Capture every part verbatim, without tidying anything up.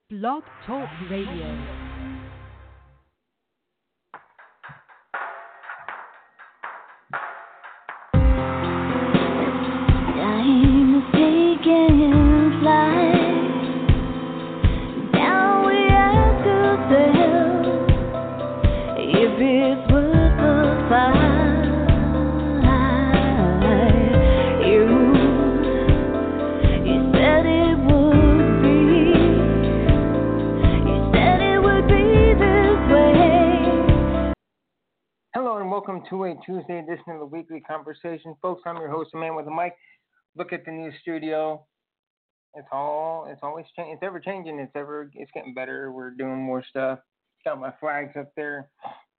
Blog Talk Radio. Time is taking flight. Now we ask ourselves if it's worth the fight. You, you said it would be. You said it would be this way. Hello and welcome to a Tuesday edition of the Weekly Conversation. Folks, I'm your host, the man with the mic. Look at the new studio. It's all, it's always changing. It's ever changing. It's ever, it's getting better. We're doing more stuff. Got my flags up there.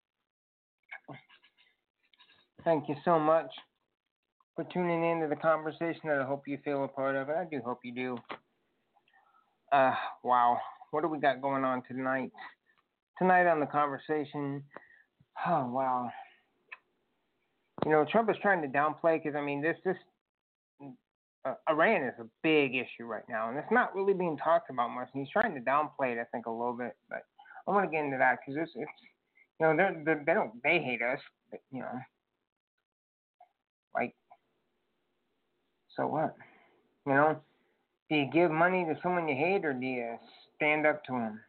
Thank you so much for tuning in to the conversation that I hope you feel a part of. And I do hope you do. Uh, wow. What do we got going on tonight? Tonight on the conversation. Oh, wow. You know, Trump is trying to downplay because, I mean, this, this, uh, Iran is a big issue right now, and it's not really being talked about much. And he's trying to downplay it, I think, a little bit. But I want to get into that because it's, it's, you know, they're, they're, they don't, they hate us, but, you know, like, so what? You know, do you give money to someone you hate, or do you stand up to them?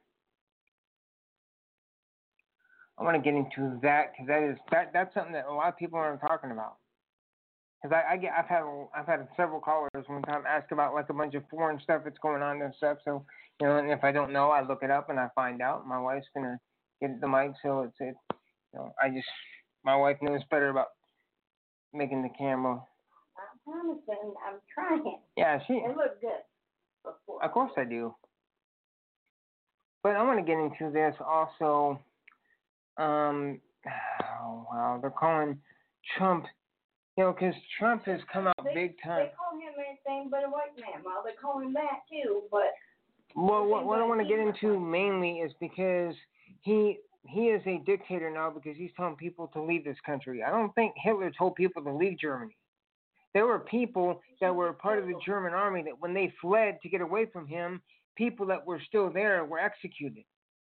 I want to get into that because that is that that's something that a lot of people aren't talking about. Because I, I get I've had I've had several callers one time ask about like a bunch of foreign stuff that's going on and stuff. So you know, and if I don't know, I look it up and I find out. My wife's gonna get the mic, so it's it. You know, I just my wife knows better about making the camera. I'm promising. I'm trying. Yeah, she. It looked good before. Of course I do. But I want to get into this also. Um, oh, wow, they're calling Trump, you know, because Trump has come out they, big time. They call him anything but a white man. Well, they call him that too, but. Well, what, what I want to get into mainly is because he he is a dictator now because he's telling people to leave this country. I don't think Hitler told people to leave Germany. There were people that were part of the German army that when they fled to get away from him, people that were still there were executed.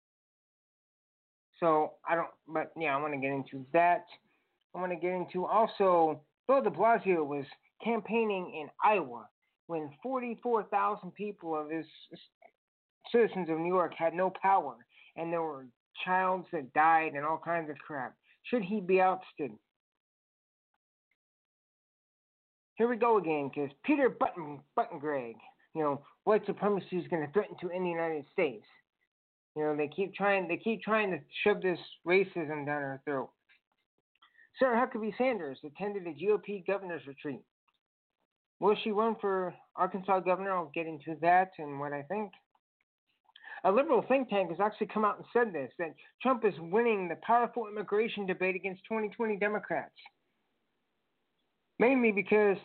So I don't, but yeah, I want to get into that. I want to get into also, Bill de Blasio was campaigning in Iowa when forty-four thousand people of his citizens of New York had no power, and there were childs that died and all kinds of crap. Should he be ousted? Here we go again, because Peter Button, Buttigieg, you know, white supremacy is going to threaten to end the United States. You know, they keep trying. They keep trying to shove this racism down our throat. Sarah Huckabee Sanders attended a G O P governor's retreat. Will she run for Arkansas governor? I'll get into that and what I think. A liberal think tank has actually come out and said this, that Trump is winning the powerful immigration debate against twenty twenty Democrats. Mainly because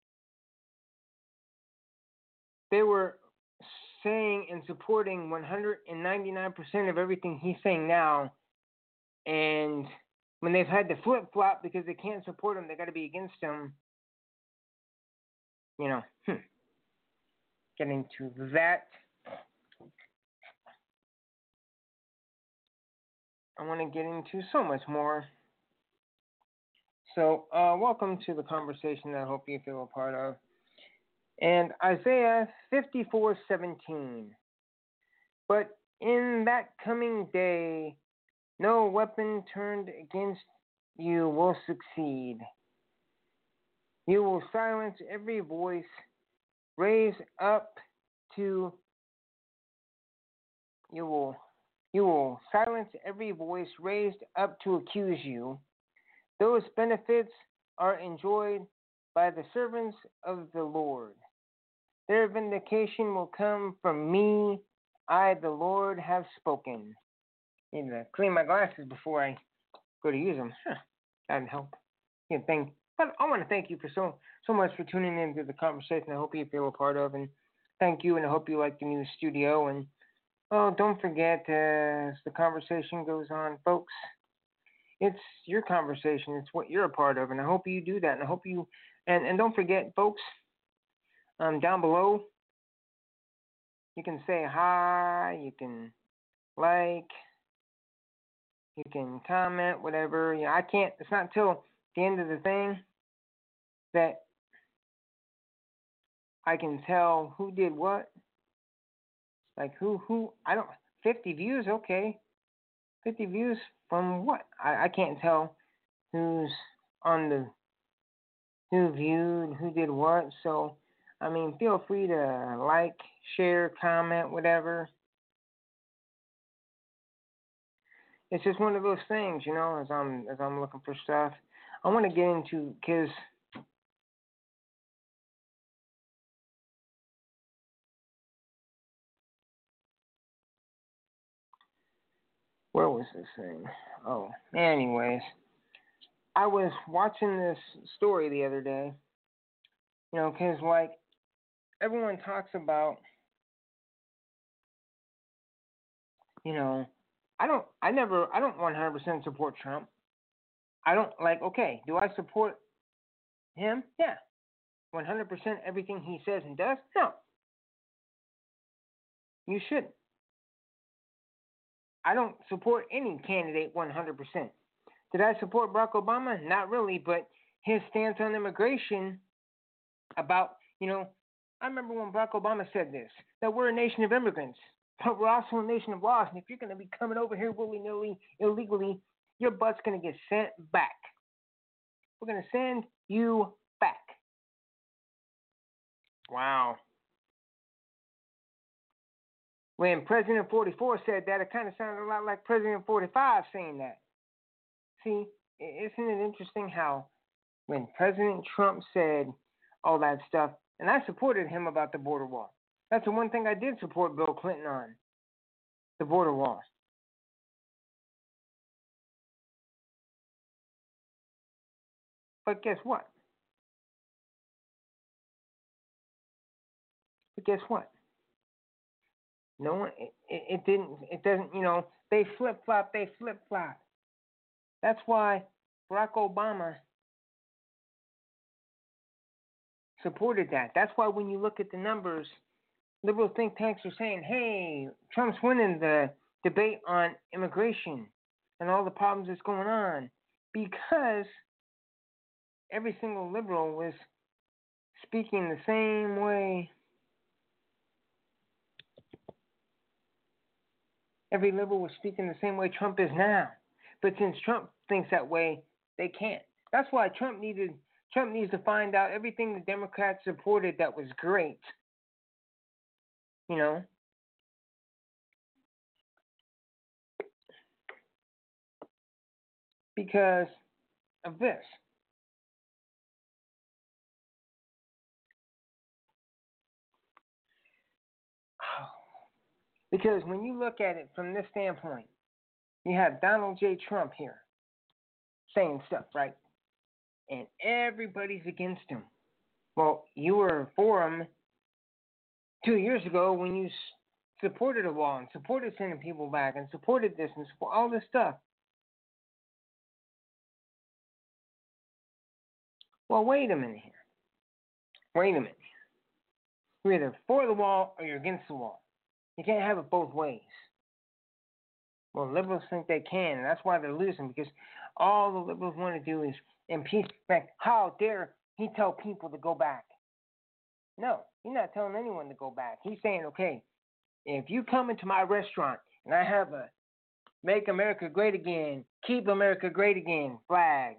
they were saying and supporting one hundred ninety-nine percent of everything he's saying now, and when they've had to flip-flop because they can't support him, they got to be against him, you know, hmm. Getting to that, I want to get into so much more. So, uh, welcome to the conversation that I hope you feel a part of. And Isaiah fifty-four seventeen. But in that coming day, no weapon turned against you will succeed. You will silence every voice raised up to you will you will silence every voice raised up to accuse you. Those benefits are enjoyed by the servants of the Lord. Their vindication will come from me. I, the Lord, have spoken. Need to clean my glasses before I go to use them. Huh. That'd help. Yeah, thank. But I want to thank you for so so much for tuning in to the conversation. I hope you feel a part of, and thank you, and I hope you like the new studio. And oh, don't forget, uh, as the conversation goes on, folks, it's your conversation. It's what you're a part of, and I hope you do that. And I hope you, and and don't forget, folks. Um, down below, You can say hi, you can like, you can comment, whatever. You know, I can't. It's not until the end of the thing that I can tell who did what. Like who who I don't. fifty views, okay. fifty views from what? I I can't tell who's on the who viewed, who did what. So, I mean, feel free to like, share, comment, whatever. It's just one of those things, you know. As I'm as I'm looking for stuff, I want to get into because where was this thing? Oh, anyways, I was watching this story the other day, you know, because like everyone talks about, you know, I don't, I never, I don't one hundred percent support Trump. I don't like. Okay, do I support him? Yeah, one hundred percent everything he says and does? No, you shouldn't. I don't support any candidate one hundred percent. Did I support Barack Obama? Not really, but his stance on immigration about, you know, I remember when Barack Obama said this, that we're a nation of immigrants, but we're also a nation of laws, and if you're going to be coming over here willy-nilly, illegally, your butt's going to get sent back. We're going to send you back. Wow. When President forty-four said that, it kind of sounded a lot like President forty-five saying that. See, isn't it interesting how when President Trump said all that stuff, and I supported him about the border wall. That's the one thing I did support Bill Clinton on, the border wall. But guess what? But guess what? No one, it, it, it didn't, it doesn't, you know, they flip flop, they flip flop. That's why Barack Obama supported that. That's why when you look at the numbers, liberal think tanks are saying, hey, Trump's winning the debate on immigration and all the problems that's going on because every single liberal was speaking the same way. Every liberal was speaking the same way Trump is now. But since Trump thinks that way, they can't. That's why Trump needed Trump needs to find out everything the Democrats supported that was great. You know? Because of this. Because when you look at it from this standpoint, you have Donald J. Trump here saying stuff, right? And everybody's against him. Well, you were for him two years ago when you supported a wall and supported sending people back and supported this and support all this stuff. Well, wait a minute here. Wait a minute. You're either for the wall or you're against the wall. You can't have it both ways. Well, liberals think they can, and that's why they're losing, because all the liberals want to do is impeach. Like, how dare he tell people to go back? No, he's not telling anyone to go back. He's saying, okay, if you come into my restaurant and I have a Make America Great Again, Keep America Great Again flags,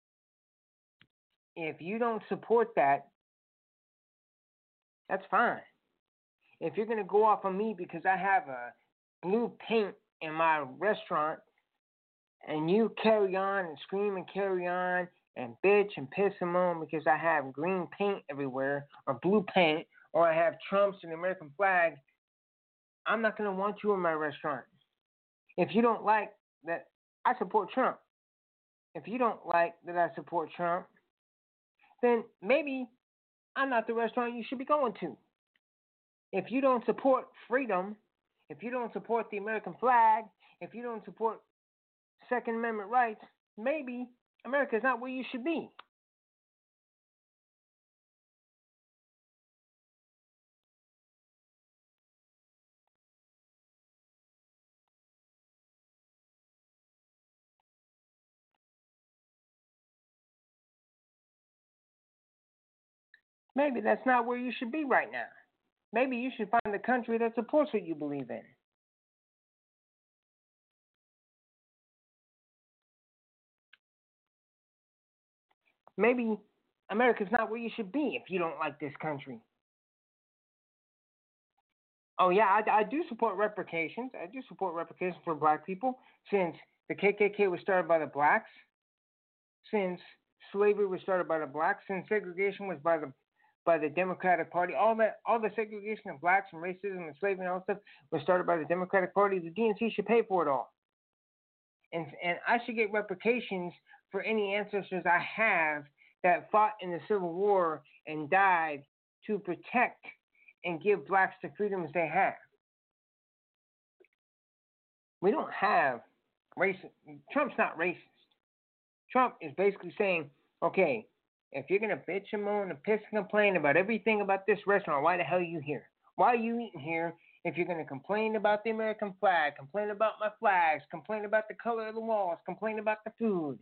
if you don't support that, that's fine. If you're going to go off on me because I have a blue paint in my restaurant and you carry on and scream and carry on and bitch and piss and moan because I have green paint everywhere or blue paint or I have Trumps and the American flag, I'm not going to want you in my restaurant. If you don't like that I support Trump, if you don't like that I support Trump, then maybe I'm not the restaurant you should be going to. If you don't support freedom, if you don't support the American flag, if you don't support Second Amendment rights, maybe America is not where you should be. Maybe that's not where you should be right now. Maybe you should find a country that supports what you believe in. Maybe America's not where you should be if you don't like this country. Oh yeah, I, I do support reparations. I do support reparations for black people since the K K K was started by the blacks, since slavery was started by the blacks, since segregation was by the by the Democratic Party. All that, all the segregation of blacks and racism and slavery and all that stuff was started by the Democratic Party. The D N C should pay for it all, and and I should get reparations for any ancestors I have that fought in the Civil War and died to protect and give blacks the freedoms they have. We don't have racist. Trump's not racist. Trump is basically saying, okay, if you're gonna bitch and moan and piss and complain about everything about this restaurant, why the hell are you here? Why are you eating here if you're gonna complain about the American flag, complain about my flags, complain about the color of the walls, complain about the food?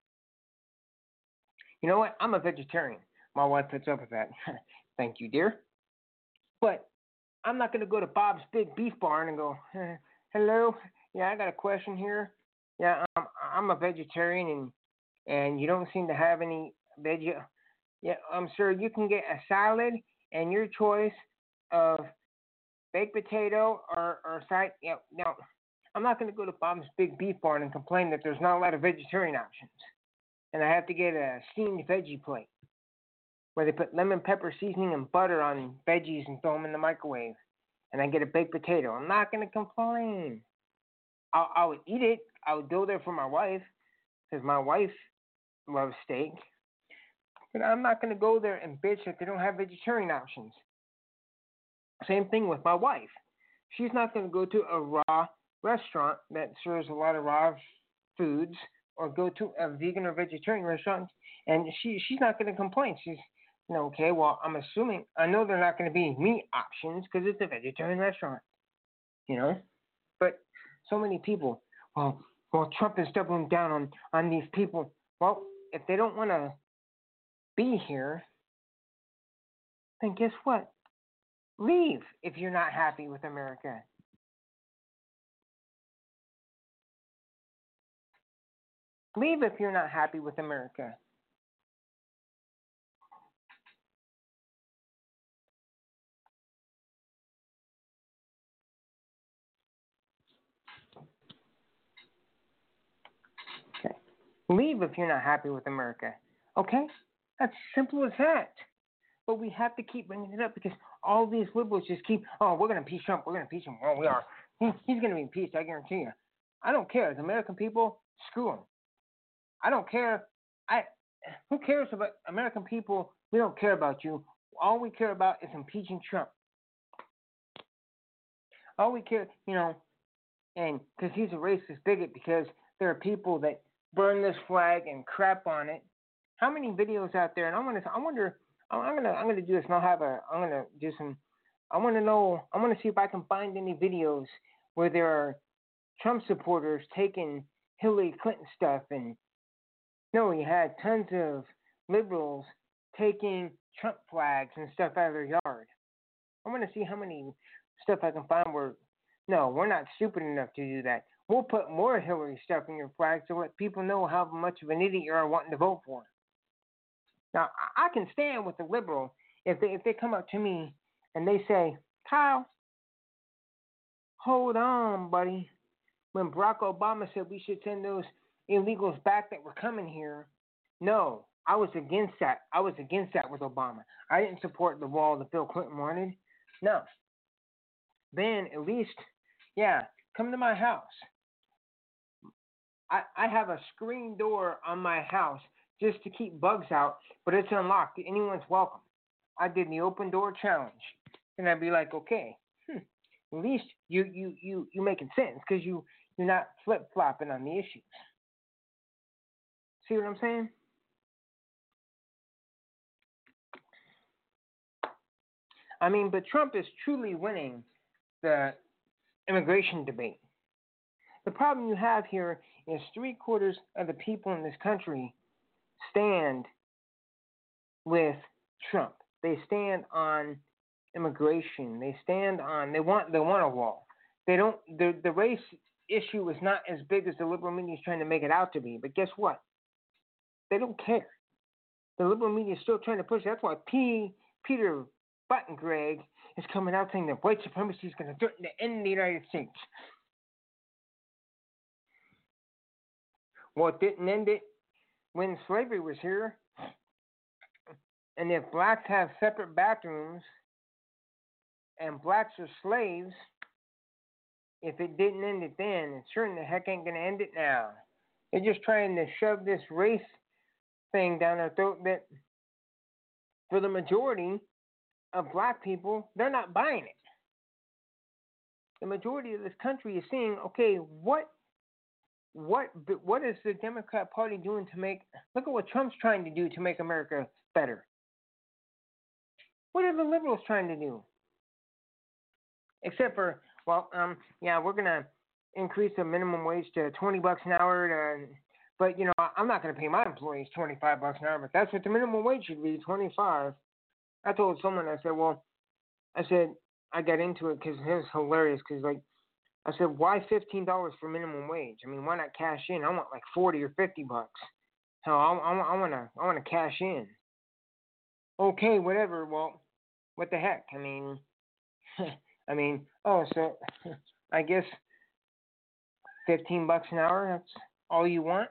You know what? I'm a vegetarian. My wife puts up with that. Thank you, dear. But I'm not going to go to Bob's Big Beef Barn and go, eh, hello, yeah, I got a question here. Yeah, um, I'm a vegetarian and and you don't seem to have any veg. Yeah, I'm sure you can get a salad and your choice of baked potato or, or side. Yeah, no, I'm not going to go to Bob's Big Beef Barn and complain that there's not a lot of vegetarian options. And I have to get a steamed veggie plate where they put lemon pepper seasoning and butter on veggies and throw them in the microwave. And I get a baked potato. I'm not going to complain. I'll, I would eat it. I would go there for my wife because my wife loves steak. But I'm not going to go there and bitch that they don't have vegetarian options. Same thing with my wife. She's not going to go to a raw restaurant that serves a lot of raw foods or go to a vegan or vegetarian restaurant, and she she's not going to complain. She's, you know, okay, well, I'm assuming, I know there are not going to be meat options because it's a vegetarian restaurant, you know? But so many people, well, well, Trump is doubling down on, on these people. Well, if they don't want to be here, then guess what? Leave if you're not happy with America. Leave if you're not happy with America. Okay. Leave if you're not happy with America. Okay? That's simple as that. But we have to keep bringing it up because all these liberals just keep, oh, we're going to impeach Trump. We're going to impeach him. Oh, we are. He, he's going to be impeached, I guarantee you. I don't care. The American people, screw him. I don't care. I who cares about American people? We don't care about you. All we care about is impeaching Trump. All we care, you know, and because he's a racist bigot, because there are people that burn this flag and crap on it. How many videos out there? And I want to. I wonder. I'm gonna. I'm gonna do this, and I'll have a. I'm gonna do some. I want to know. I want to see if I can find any videos where there are Trump supporters taking Hillary Clinton stuff and. No, you had tons of liberals taking Trump flags and stuff out of their yard. I want to see how many stuff I can find where, no, we're not stupid enough to do that. We'll put more Hillary stuff in your flag to let people know how much of an idiot you are wanting to vote for. Now, I can stand with the liberal if they if they come up to me and they say, Kyle, hold on, buddy. When Barack Obama said we should send those illegals back that were coming here, no, I was against that. I was against that with Obama. I didn't support the wall that Bill Clinton wanted. No. Then at least, yeah, come to my house. I, I have a screen door on my house just to keep bugs out, but it's unlocked. Anyone's welcome. I did the open door challenge. And I'd be like, okay, hmm, at least you you you you making sense because you, you're not flip-flopping on the issues. See what I'm saying? I mean, but Trump is truly winning the immigration debate. The problem you have here is three quarters of the people in this country stand with Trump. They stand on immigration. They stand on. They want. They want a wall. They don't. The the race issue is not as big as the liberal media is trying to make it out to be. But guess what? They don't care. The liberal media is still trying to push it. That's why P. Peter Buttigieg is coming out saying that white supremacy is going to threaten to end the United States. Well, it didn't end it when slavery was here. And if blacks have separate bathrooms and blacks are slaves, if it didn't end it then, it sure in the heck ain't going to end it now. They're just trying to shove this race thing down our throat that for the majority of black people, they're not buying it. The majority of this country is seeing, okay, what what what is the Democrat Party doing to make, look at what Trump's trying to do to make America better. What are the liberals trying to do? Except for, well, um, yeah, we're going to increase the minimum wage to twenty bucks an hour. To, but, you know, I'm not going to pay my employees twenty-five bucks an hour, but that's what the minimum wage should be, twenty-five. I told someone, I said, well, I said, I got into it because it was hilarious because, like, I said, why fifteen dollars for minimum wage? I mean, why not cash in? I want like forty or fifty bucks. Hell, I, I, I want to I want to cash in. Okay, whatever. Well, what the heck? I mean, I mean, oh, so I guess fifteen bucks an hour, that's all you want?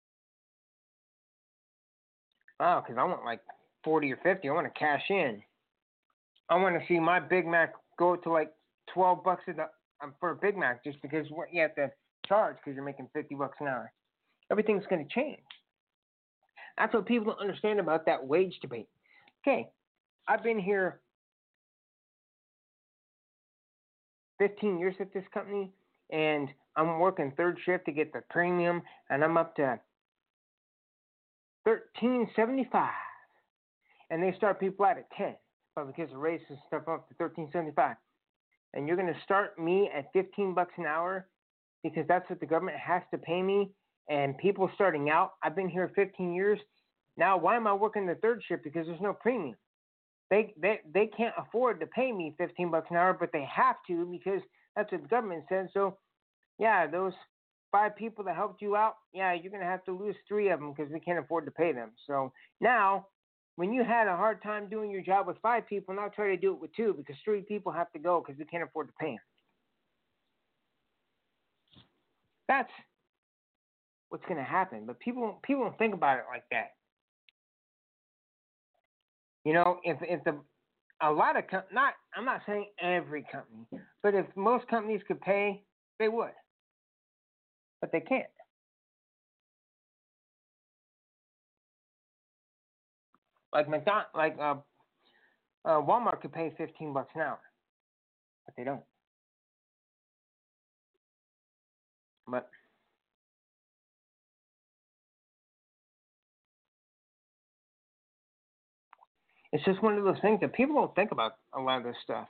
Oh, because I want like forty or fifty. I want to cash in. I want to see my Big Mac go to like twelve bucks a, um, for a Big Mac just because what you have to charge because you're making fifty bucks an hour. Everything's going to change. That's what people don't understand about that wage debate. Okay, I've been here fifteen years at this company, and I'm working third shift to get the premium, and I'm up to thirteen seventy-five, and they start people out at ten, but because of race and stuff up to thirteen seventy-five, and you're going to start me at fifteen bucks an hour because that's what the government has to pay me, and people starting out, I've been here fifteen years. Now, why am I working the third shift? Because there's no premium. They they they can't afford to pay me fifteen bucks an hour, but they have to because that's what the government said. So, yeah, those five people that helped you out, yeah, you're going to have to lose three of them because we can't afford to pay them. So now, when you had a hard time doing your job with five people, now try to do it with two because three people have to go because we can't afford to pay them. That's what's going to happen. But people people don't think about it like that. You know, if if the a lot of com- not I'm not saying every company, but if most companies could pay, they would, but they can't. Like McDonald, like uh, uh, Walmart could pay fifteen bucks an hour, but they don't. But it's just one of those things that people don't think about a lot of this stuff.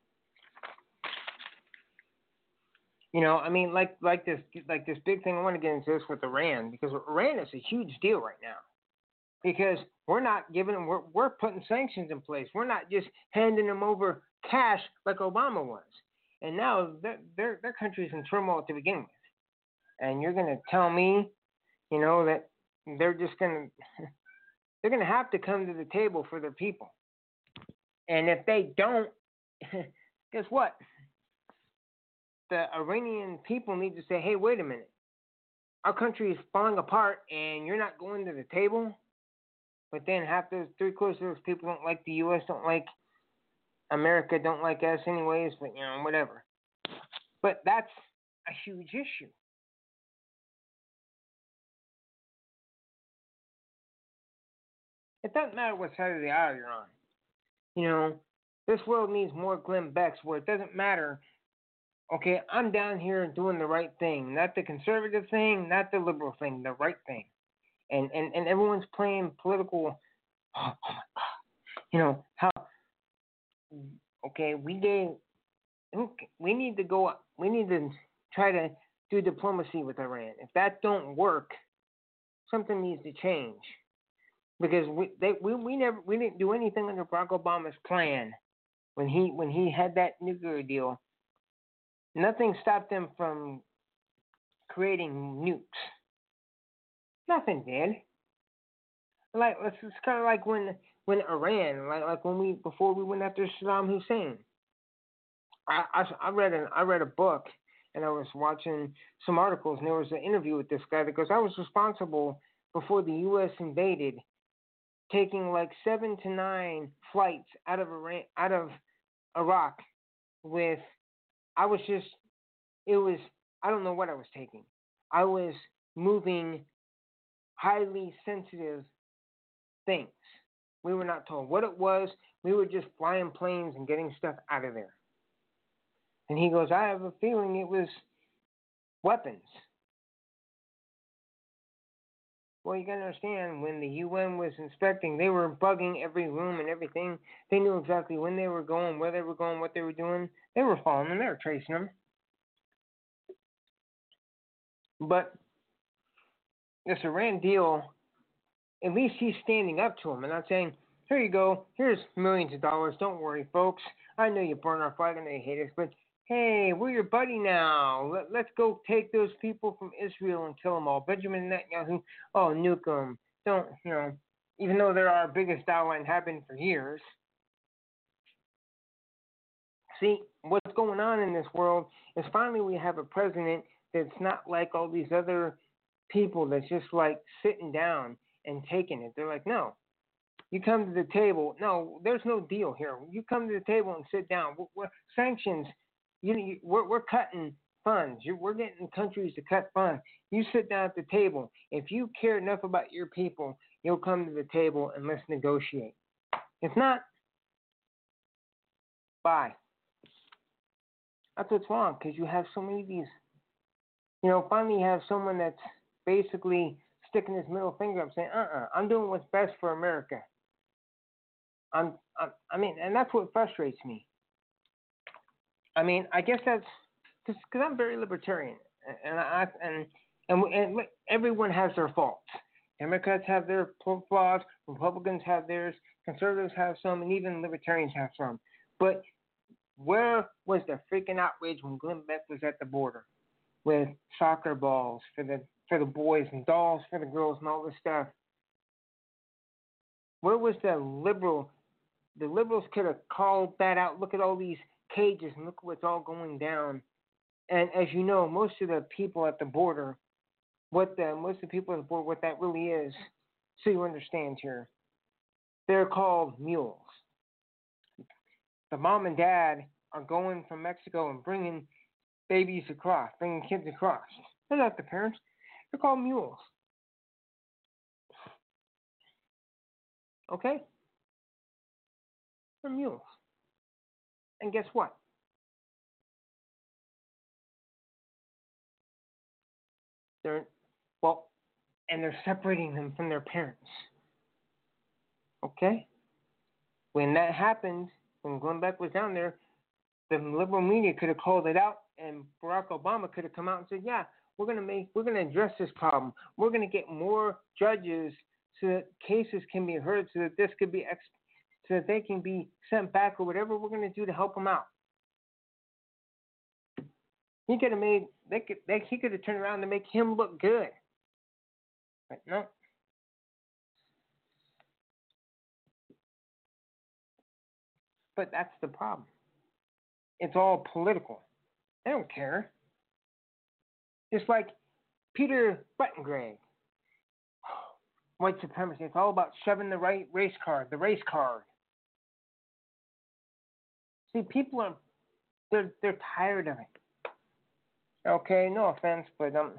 You know, I mean, like like this like this big thing. I want to get into this with Iran because Iran is a huge deal right now because we're not giving them. We're we're putting sanctions in place. We're not just handing them over cash like Obama was. And now their their their country's in turmoil to begin with. And you're going to tell me, you know, that they're just going to they're going to have to come to the table for their people. And if they don't, guess what? The Iranian people need to say, hey, wait a minute. Our country is falling apart and you're not going to the table. But then half those, three quarters of those people don't like the U S, don't like America, don't like us anyways, but, you know, whatever. But that's a huge issue. It doesn't matter what side of the aisle you're on. You know, this world needs more Glenn Becks where it doesn't matter, okay, I'm down here doing the right thing. Not the conservative thing, not the liberal thing, the right thing. And and, and everyone's playing political, oh, oh my God. You know, how, okay, we gave, we need to go, we need to try to do diplomacy with Iran. If that don't work, something needs to change. because we they we, we never we didn't do anything under Barack Obama's plan when he when he had that nuclear deal. Nothing stopped them from creating nukes. Nothing did. Like it's, it's kind of like when when Iran, like like when we before we went after Saddam Hussein. I, I, I read an I read a book and I was watching some articles and there was an interview with this guy that goes, I was responsible before the U S invaded, taking like seven to nine flights out of Iran out of Iraq with I was just it was I don't know what I was taking. I was moving highly sensitive things. We were not told what it was. We were just flying planes and getting stuff out of there. And he goes, I have a feeling it was weapons. Well, you gotta understand, when the U N was inspecting, they were bugging every room and everything. They knew exactly when they were going, where they were going, what they were doing. They were following them. They were tracing them. But this Iran deal, at least he's standing up to him and not saying, here you go, here's millions of dollars. Don't worry, folks. I know you burn our flag, I know you hate us, but hey, we're your buddy now. Let, let's go take those people from Israel and kill them all. Benjamin Netanyahu, oh, nuke them. Don't, you know, even though they're our biggest ally and have been for years. See, what's going on in this world is finally we have a president that's not like all these other people that's just like sitting down and taking it. They're like, no, you come to the table. No, there's no deal here. You come to the table and sit down. We're, we're, sanctions, you, you, we're, we're cutting funds. You're, we're getting countries to cut funds. You sit down at the table. If you care enough about your people, you'll come to the table and let's negotiate. If not, bye. That's what's wrong, because you have so many of these, you know, finally you have someone that's basically sticking his middle finger up saying, uh-uh, I'm doing what's best for America. I'm, I'm I mean, and that's what frustrates me. I mean, I guess that's because I'm very libertarian, and I and and, and everyone has their faults. Democrats have their flaws, Republicans have theirs, conservatives have some, and even libertarians have some. But where was the freaking outrage when Glenn Beck was at the border with soccer balls for the for the boys and dolls for the girls and all this stuff? Where was the liberal? The liberals could have called that out. Look at all these cages and look what's all going down. And as you know, most of the people at the border, what the most of the people at the border, what that really is, so you understand here, they're called mules. The mom and dad are going from Mexico and bringing babies across, bringing kids across. They're not the parents. They're called mules. Okay? They're mules. And guess what? They're, well, and they're separating them from their parents. Okay? When that happened, when Glenn Beck was down there, the liberal media could have called it out, and Barack Obama could have come out and said, "Yeah, we're gonna make, we're gonna address this problem. We're gonna get more judges so that cases can be heard, so that this could be, ex- so that they can be sent back, or whatever we're gonna do to help them out." He could have made, they could, they, he could have turned around to make him look good, but no. But that's the problem. It's all political. They don't care. Just like Peter Buttigieg, white supremacy. It's all about shoving the right race card, the race card. See, people are they're they're tired of it. Okay, no offense, but um,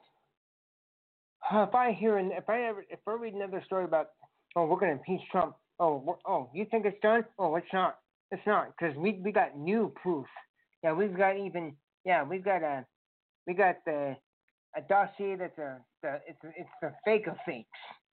if I hear if I ever if I read another story about, oh, we're gonna impeach Trump. Oh, we're, oh, you think it's done? Oh, it's not. It's not, because we we got new proof. Yeah, we've got even yeah we've got a we got the a dossier that's a the it's a, it's the fake of fakes.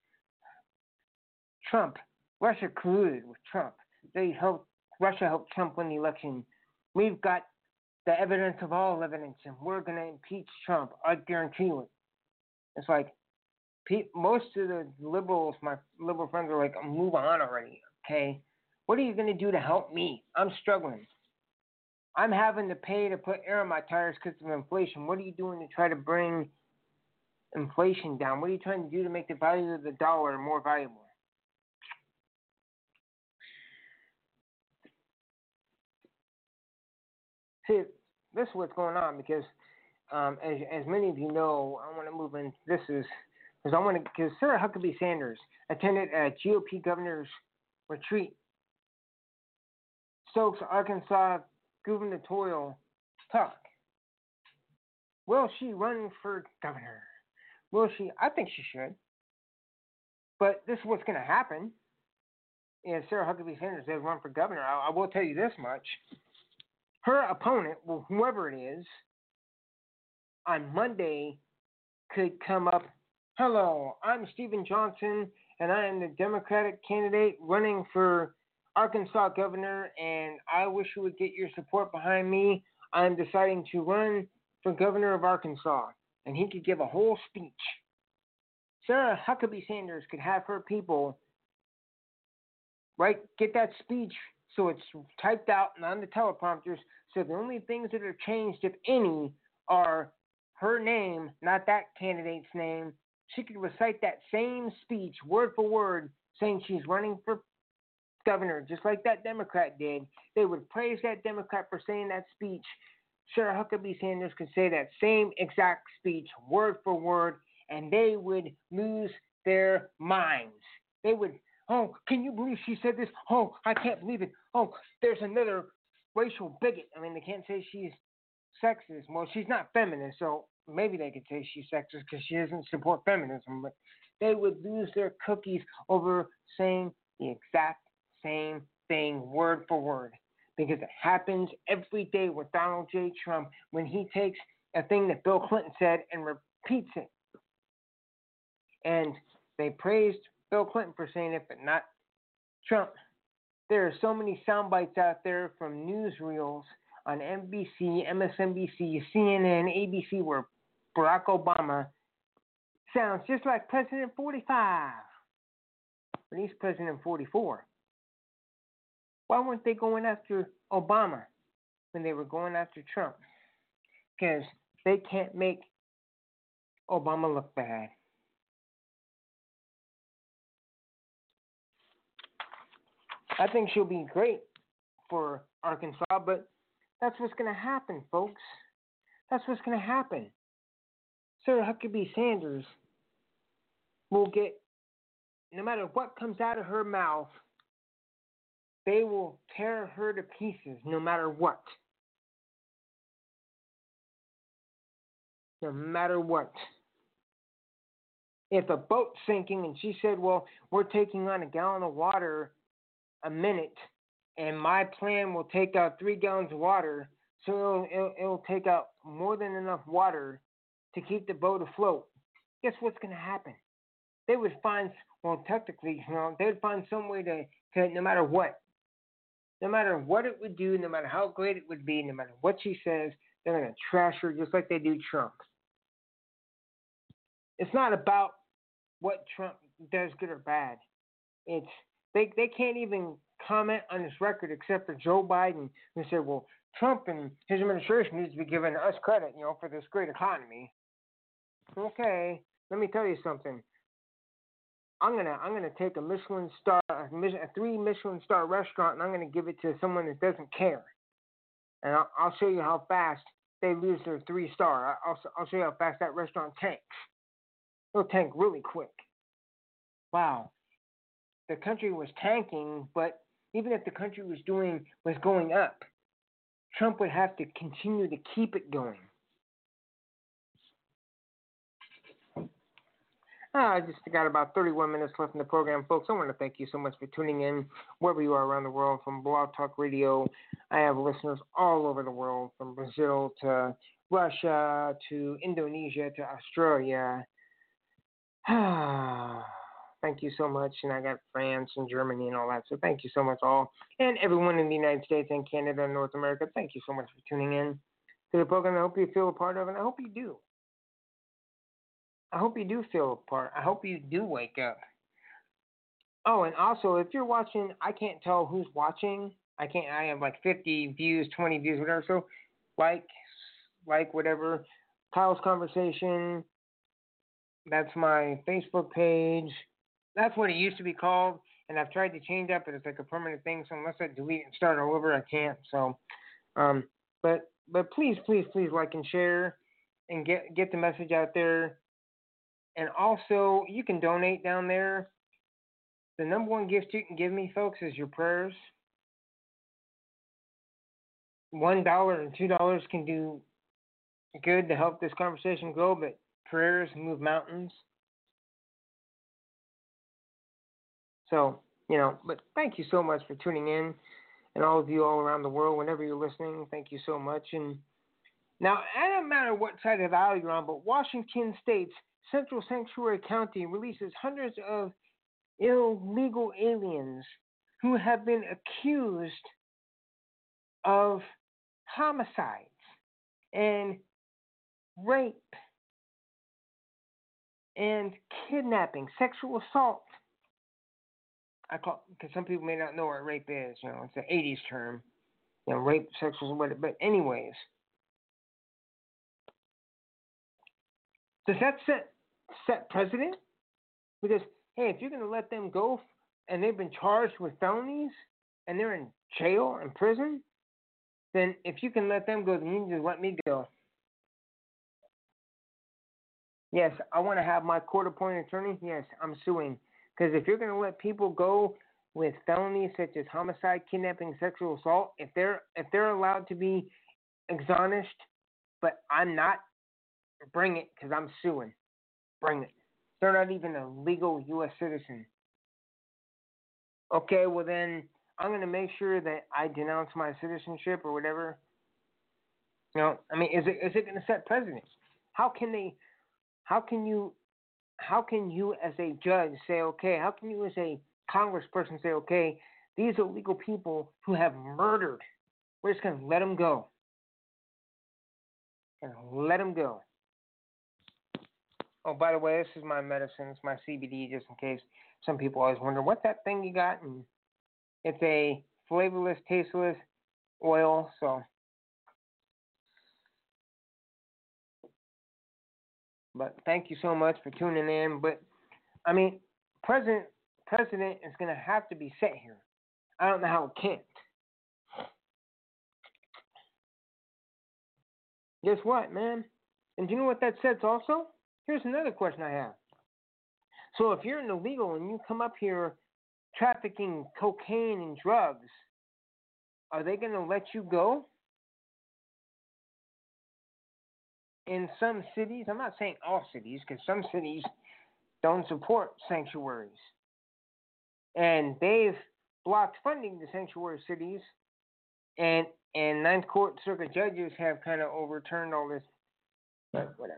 Trump, Russia colluded with Trump. They helped Russia helped Trump win the election. We've got the evidence of all evidence, and we're gonna impeach Trump. I guarantee you it. It's like, Pe- most of the liberals, my liberal friends, are like, move on already. Okay, what are you going to do to help me? I'm struggling. I'm having to pay to put air on my tires because of inflation. What are you doing to try to bring inflation down? What are you trying to do to make the value of the dollar more valuable? See, this is what's going on because, um, as as many of you know, I want to move in. This is because I want to because Sarah Huckabee Sanders attended a G O P governor's retreat, Stokes, Arkansas gubernatorial talk. Will she run for governor? Will she? I think she should. But this is what's going to happen. If Sarah Huckabee Sanders does run for governor, I, I will tell you this much. Her opponent, well, whoever it is, on Monday could come up, hello, I'm Stephen Johnson, and I am the Democratic candidate running for Arkansas governor, and I wish you would get your support behind me. I'm deciding to run for governor of Arkansas. And he could give a whole speech. Sarah Huckabee Sanders could have her people, right, get that speech so it's typed out and on the teleprompters, so the only things that are changed, if any, are her name, not that candidate's name. She could recite that same speech, word for word, saying she's running for governor, just like that Democrat did. They would praise that Democrat for saying that speech. Sarah Huckabee Sanders could say that same exact speech, word for word, and they would lose their minds. They would, oh, can you believe she said this? Oh, I can't believe it. Oh, there's another racial bigot. I mean, they can't say she's sexist. Well, she's not feminist, so maybe they could say she's sexist because she doesn't support feminism. But they would lose their cookies over saying the exact same thing, word for word. Because it happens every day with Donald J. Trump when he takes a thing that Bill Clinton said and repeats it. And they praised Bill Clinton for saying it, but not Trump. There are so many sound bites out there from newsreels on N B C, M S N B C, C N N, A B C, where Barack Obama sounds just like President forty-five. But he's President forty-four. Why weren't they going after Obama when they were going after Trump? Because they can't make Obama look bad. I think she'll be great for Arkansas, but that's what's going to happen, folks. That's what's going to happen. Sarah Huckabee Sanders will get, no matter what comes out of her mouth, they will tear her to pieces no matter what. No matter what. If a boat's sinking and she said, well, we're taking on a gallon of water a minute, and my plan will take out three gallons of water, so it'll, it'll, it'll take out more than enough water to keep the boat afloat. Guess what's going to happen? They would find, well, technically, you know, they'd find some way to, to, no matter what, no matter what it would do, no matter how great it would be, no matter what she says, they're going to trash her just like they do Trump. It's not about what Trump does, good or bad. It's They they can't even comment on his record except for Joe Biden, who said, well, Trump and his administration needs to be giving us credit, you know, for this great economy. Okay, let me tell you something. I'm gonna I'm gonna take a Michelin star, a, a three Michelin star restaurant, and I'm gonna give it to someone that doesn't care, and I'll, I'll show you how fast they lose their three star. I'll I'll show you how fast that restaurant tanks. It'll tank really quick. Wow. The country was tanking, but even if the country was doing was going up, Trump would have to continue to keep it going. Ah, I just got about thirty-one minutes left in the program, folks. I want to thank you so much for tuning in, wherever you are around the world, from Blog Talk Radio. I have listeners all over the world, from Brazil to Russia to Indonesia to Australia. Ah. Thank you so much. And I got France and Germany and all that. So thank you so much, all. And everyone in the United States and Canada and North America, thank you so much for tuning in to the program. I hope you feel a part of it, and I hope you do. I hope you do feel a part. I hope you do wake up. Oh, and also, if you're watching, I can't tell who's watching. I can't. I have like fifty views, twenty views, whatever. So, like, like whatever. Kyle's Conversation. That's my Facebook page. That's what it used to be called, and I've tried to change that, but it's like a permanent thing. So unless I delete and start all over, I can't. So, um, but but please, please, please like and share, and get get the message out there. And also, you can donate down there. The number one gift you can give me, folks, is your prayers. One dollar and two dollars can do good to help this conversation grow, but prayers move mountains. So, you know, but thank you so much for tuning in, and all of you all around the world, whenever you're listening, thank you so much. And now, it doesn't matter what side of the aisle you're on, but Washington State's Central Sanctuary County releases hundreds of illegal aliens who have been accused of homicides and rape and kidnapping, sexual assault. I call because some people may not know what rape is. You know, it's an eighties term. You know, rape, sexual, whatever. But anyways, does that set set precedent? Because hey, if you're going to let them go and they've been charged with felonies and they're in jail and prison, then if you can let them go, then you can just let me go. Yes, I want to have my court-appointed attorney. Yes, I'm suing. Because if you're going to let people go with felonies such as homicide, kidnapping, sexual assault, if they're if they're allowed to be exonerated, but I'm not, bring it, because I'm suing. Bring it. They're not even a legal U S citizen. Okay, well then I'm going to make sure that I denounce my citizenship or whatever. You know, I mean, is it is it going to set precedents? How can they? How can you? How can you as a judge say okay? How can you as a congressperson say okay? These are legal people who have murdered. We're just going to let them go. And let them go. Oh, by the way, this is my medicine. It's my C B D, just in case some people always wonder what's that thing you got. And it's a flavorless, tasteless oil. So, but thank you so much for tuning in. But I mean, president president is going to have to be set here. I don't know how it can't. Guess what, man? And do you know what that says also? Here's another question I have. So if you're an illegal and you come up here trafficking cocaine and drugs, are they going to let you go? In some cities, I'm not saying all cities, because some cities don't support sanctuaries. And they've blocked funding to sanctuary cities, and and Ninth Court Circuit judges have kind of overturned all this, but whatever.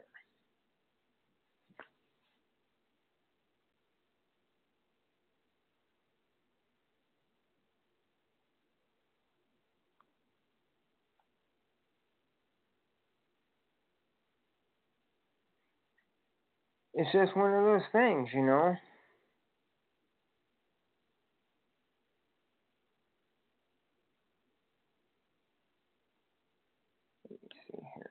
It's just one of those things, you know. Let's see here.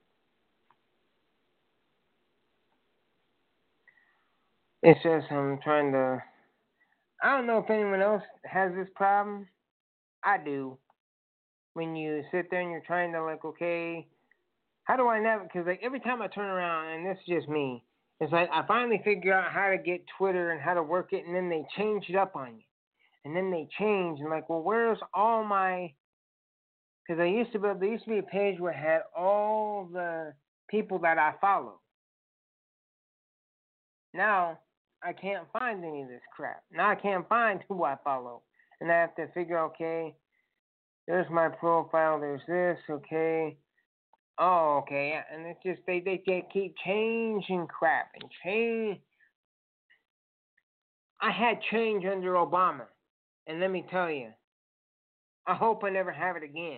It's just I'm trying to. I don't know if anyone else has this problem. I do. When you sit there and you're trying to like, okay, how do I navigate? Because like every time I turn around, and this is just me, it's like I finally figure out how to get Twitter and how to work it, and then they change it up on you, and then they change, and like, well, where's all my? Because I used to be, there used to be a page where it had all the people that I follow. Now I can't find any of this crap. Now I can't find who I follow, and I have to figure, okay, there's my profile, there's this, okay. Oh, okay, yeah, and it's just they, they they keep changing crap and change. I had change under Obama, and let me tell you, I hope I never have it again.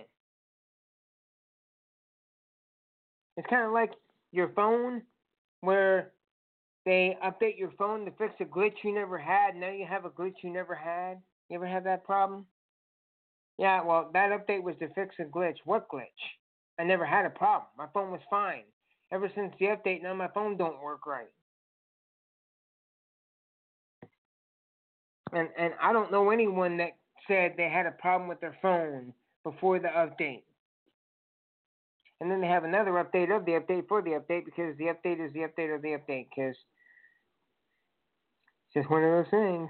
It's kind of like your phone, where they update your phone to fix a glitch you never had. Now you have a glitch you never had. You ever had that problem? Yeah, well, that update was to fix a glitch. What glitch? I never had a problem. My phone was fine. Ever since the update, now my phone don't work right. And and I don't know anyone that said they had a problem with their phone before the update. And then they have another update of the update for the update because the update is the update of the update because it's just one of those things.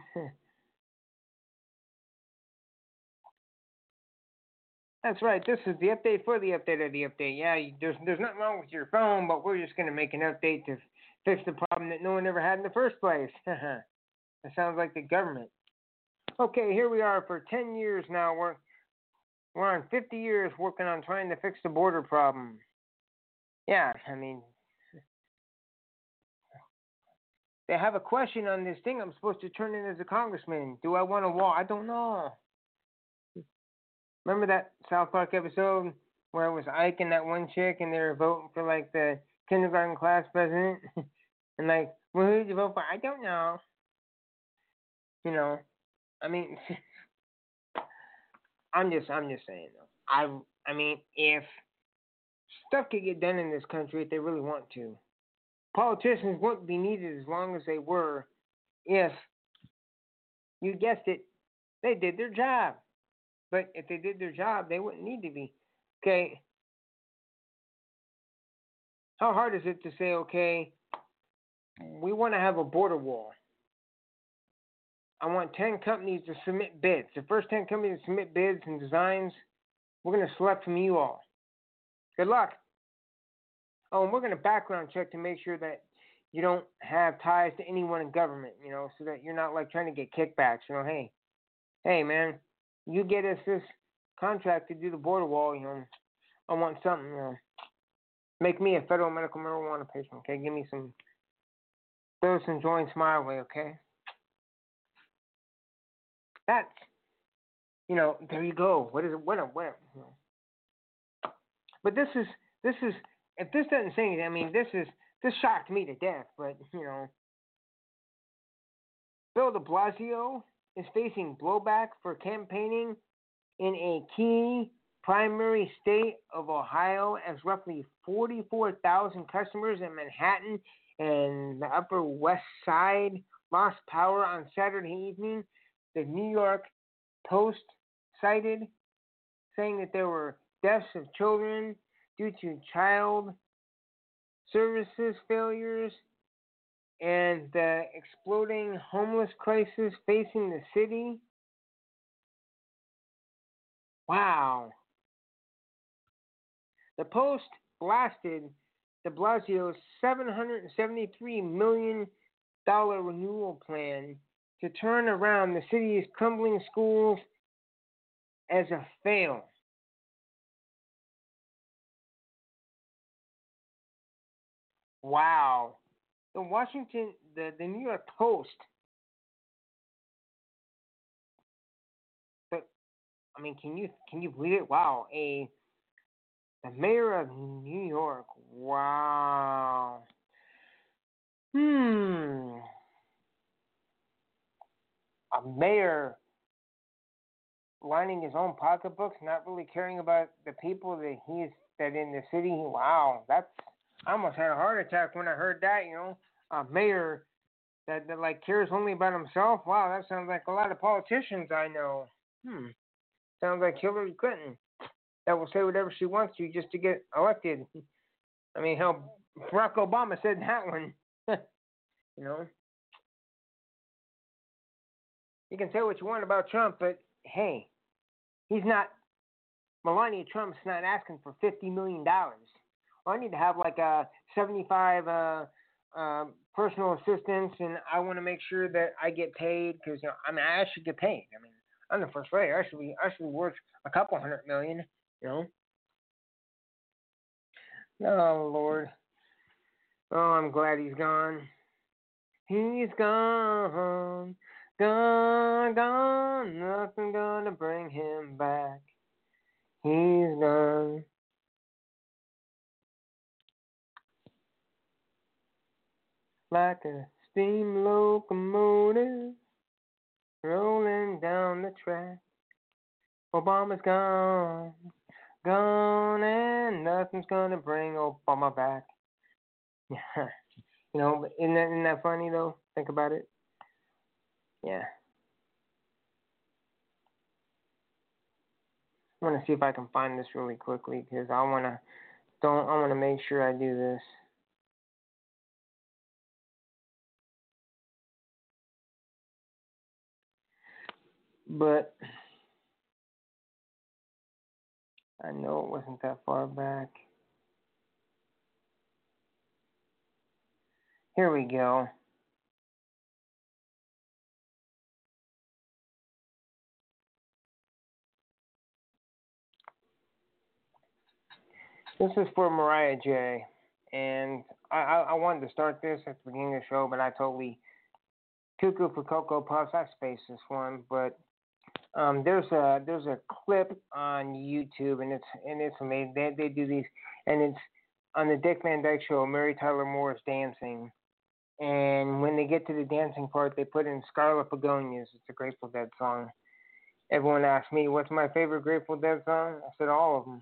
That's right. This is the update for the update of the update. Yeah, you, there's there's nothing wrong with your phone, but we're just going to make an update to fix the problem that no one ever had in the first place. That sounds like the government. Okay, here we are for ten years now. We're we're on fifty years working on trying to fix the border problem. Yeah, I mean, they have a question on this thing I'm supposed to turn in as a congressman. Do I want a wall? I don't know. Remember that South Park episode where it was Ike and that one chick and they were voting for like the kindergarten class president? And like, well, who did you vote for? I don't know. You know, I mean, I'm just, I'm just saying though. I, I mean, if stuff could get done in this country if they really want to, politicians wouldn't be needed as long as they were if, you guessed it, they did their job. But if they did their job, they wouldn't need to be. Okay. How hard is it to say, okay, we want to have a border wall. I want ten companies to submit bids. The first ten companies to submit bids and designs, we're going to select from you all. Good luck. Oh, and we're going to background check to make sure that you don't have ties to anyone in government, you know, so that you're not like trying to get kickbacks. You know, hey, hey, man, you get us this contract to do the border wall, you know, I want something, you know. Make me a federal medical marijuana patient, okay? Give me some, throw some joints my way, okay? That's, you know, there you go. What is it? What a, what a, you know. But this is, this is, if this doesn't say anything, I mean, this is, this shocked me to death, but, you know, Bill de Blasio is facing blowback for campaigning in a key primary state of Ohio as roughly forty-four thousand customers in Manhattan and the Upper West Side lost power on Saturday evening. The New York Post cited saying that there were deaths of children due to child services failures and the exploding homeless crisis facing the city. Wow. The Post blasted de Blasio's seven hundred seventy-three million dollars renewal plan to turn around the city's crumbling schools as a fail. Wow. The Washington, the, the New York Post, but I mean, can you can you believe it? Wow, a the mayor of New York. Wow. Hmm. A mayor lining his own pocketbooks, not really caring about the people that he's that in the city. Wow, that's I almost had a heart attack when I heard that. You know, a mayor that, that like cares only about himself. Wow, that sounds like a lot of politicians I know. Hmm. Sounds like Hillary Clinton. That will say whatever she wants to just to get elected. I mean, hell, Barack Obama said that one. You know, you can say what you want about Trump, but hey, he's not. Melania Trump's not asking for fifty million dollars. Well, I need to have like a seventy-five uh, uh, personal assistants, and I want to make sure that I get paid because you know, I mean, I should get paid. I mean, I'm the first lady. I should be. I should be worth a couple hundred million. You know. Oh Lord. Oh, I'm glad he's gone. He's gone, gone, gone. Nothing gonna bring him back. He's gone. like a steam locomotive rolling down the track. Obama's gone, gone, and nothing's gonna bring Obama back. Yeah, you know, but isn't that, isn't that funny though? Think about it. Yeah. I want to see if I can find this really quickly because I want to don't I want to make sure I do this. But I know it wasn't that far back. Here we go. This is for Mariah J. And I, I, I wanted to start this at the beginning of the show, but I totally cuckoo for Cocoa Puffs. I spaced this one, but um, there's a there's a clip on YouTube, and it's and it's amazing. They they do these, and it's on the Dick Van Dyke Show. Mary Tyler Moore is dancing, and when they get to the dancing part, they put in Scarlet Begonias. It's a Grateful Dead song. Everyone asked me, what's my favorite Grateful Dead song? I said all of them.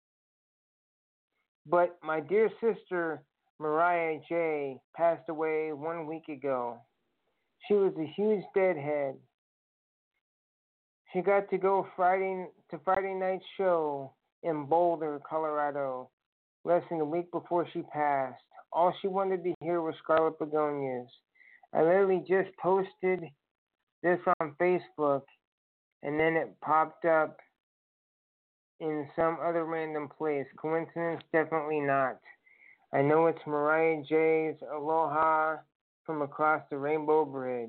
But my dear sister, Mariah J., passed away one week ago. She was a huge deadhead. She got to go Friday to Friday night show in Boulder, Colorado, less than a week before she passed. All she wanted to hear was Scarlet Begonias. I literally just posted this on Facebook, and then it popped up in some other random place. Coincidence? Definitely not. I know it's Mariah J's Aloha from across the Rainbow Bridge.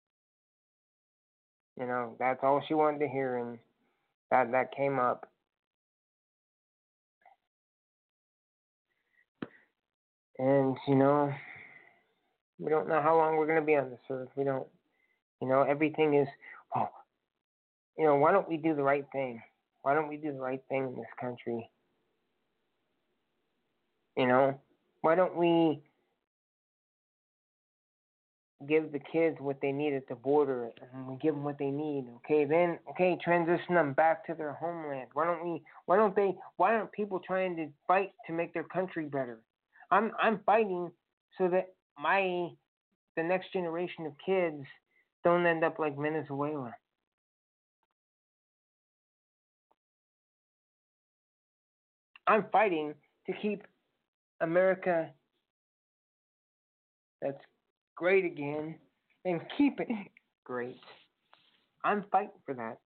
You know, that's all she wanted to hear, and that, that came up. And, you know, we don't know how long we're going to be on this earth. We don't, you know, everything is, well, you know, why don't we do the right thing? Why don't we do the right thing in this country? You know, why don't we give the kids what they need at the border, and we give them what they need? Okay, then okay, transition them back to their homeland. Why don't we? Why don't they? Why aren't people trying to fight to make their country better? I'm I'm fighting so that my the next generation of kids don't end up like Venezuela. I'm fighting to keep America that's great again and keep it great. I'm fighting for that.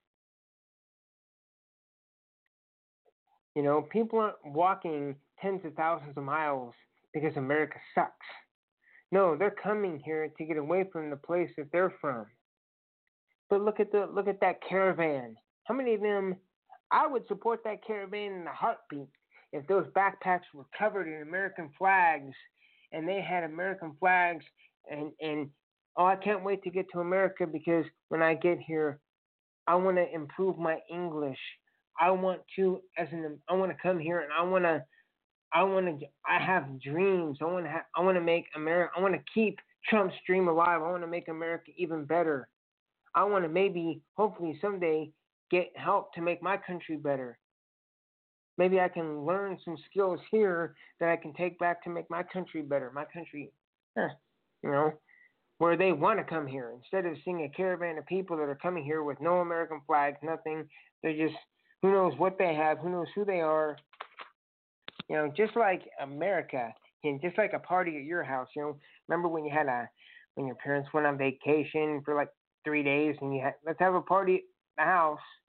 You know, people aren't walking tens of thousands of miles because America sucks. No, they're coming here to get away from the place that they're from. But look at the look at that caravan. How many of them? I would support that caravan in a heartbeat if those backpacks were covered in American flags and they had American flags and and oh, I can't wait to get to America because when I get here, I want to improve my English. I want to as an I want to come here and I want to I want to I have dreams. I want to ha- I want to make America I want to keep Trump's dream alive. I want to make America even better. I want to maybe hopefully someday get help to make my country better. Maybe I can learn some skills here that I can take back to make my country better. My country, eh, you know, where they want to come here. Instead of seeing a caravan of people that are coming here with no American flags, nothing, they're just, who knows what they have, who knows who they are. You know, just like America, and just like a party at your house, you know, remember when you had a, when your parents went on vacation for like three days and you had, let's have a party at the house.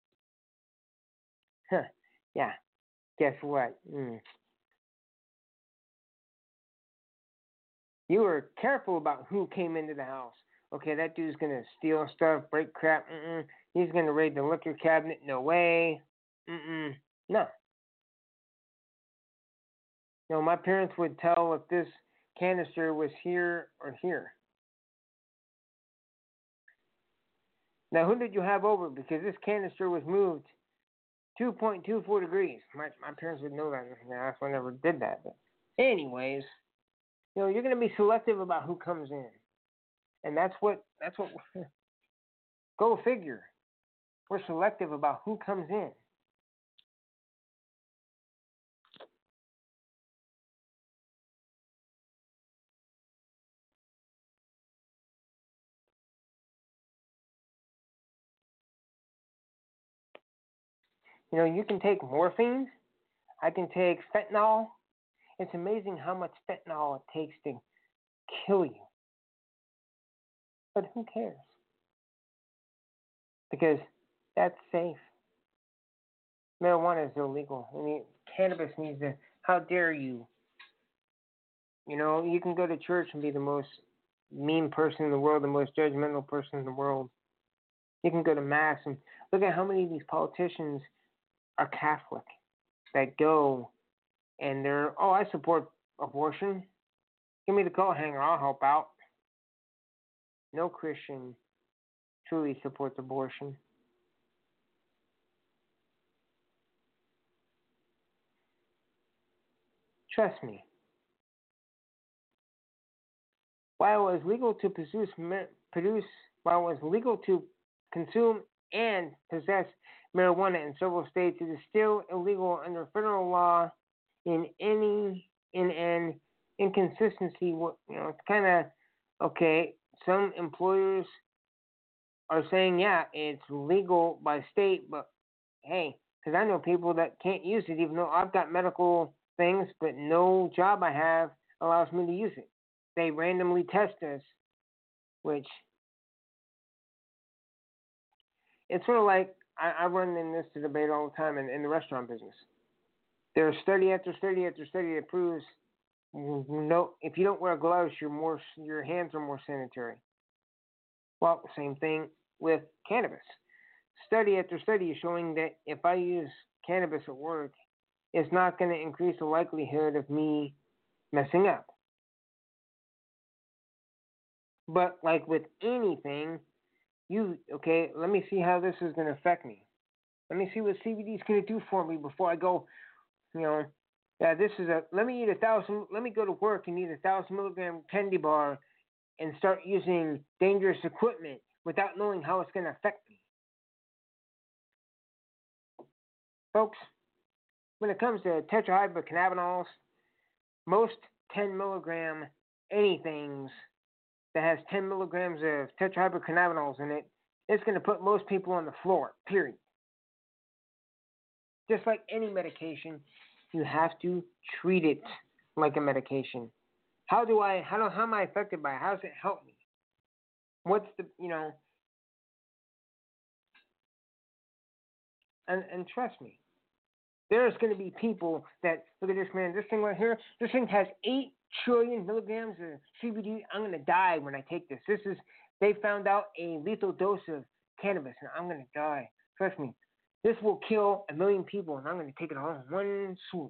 Huh, yeah. Guess what? Mm. You were careful about who came into the house. Okay, that dude's gonna steal stuff, break crap. Mm-mm. He's gonna raid the liquor cabinet. No way. Mm-mm. No. No, my parents would tell if this canister was here or here. Now, who did you have over? Because this canister was moved two point two four degrees. My my parents would know that. That's why I never did that. But anyways, You know, you're going to be selective about who comes in, and that's what that's what. Go figure. We're selective about who comes in. You know, you can take morphine. I can take fentanyl. It's amazing how much fentanyl it takes to kill you. But who cares? Because that's safe. Marijuana is illegal. I mean, cannabis needs to. How dare you? You know, you can go to church and be the most mean person in the world, the most judgmental person in the world. You can go to mass and look at how many of these politicians are Catholic that go and they're, oh, I support abortion. Give me the coat hanger, I'll help out. No Christian truly supports abortion. Trust me. While it was legal to produce, produce, while it was legal to consume and possess marijuana in several states, it is still illegal under federal law in any in an inconsistency. You know, it's kind of okay. Some employers are saying, yeah, it's legal by state, but hey, because I know people that can't use it, even though I've got medical things, but no job I have allows me to use it. They randomly test us, which it's sort of like I, I run in this debate all the time in, in the restaurant business. There's study after study after study that proves no, if you don't wear gloves, you're more your hands are more sanitary. Well, same thing with cannabis. Study after study is showing that if I use cannabis at work, it's not going to increase the likelihood of me messing up. But like with anything, you okay, let me see how this is going to affect me. Let me see what C B D is going to do for me before I go, you know, yeah, this is a, let me eat a thousand, let me go to work and eat a thousand milligram candy bar and start using dangerous equipment without knowing how it's going to affect me. Folks, when it comes to tetrahydrocannabinols, most ten milligram anythings that has ten milligrams of tetrahydrocannabinols in it, it's going to put most people on the floor, period. Just like any medication, you have to treat it like a medication. How do I, how, do, how am I affected by it? How does it help me? What's the, you know, and, and trust me, there's going to be people that, look at this, man, this thing right here, this thing has eight trillion milligrams of C B D. I'm going to die when I take this. This is, they found out a lethal dose of cannabis, and I'm going to die. Trust me, this will kill a million people, and I'm going to take it all in one swoop.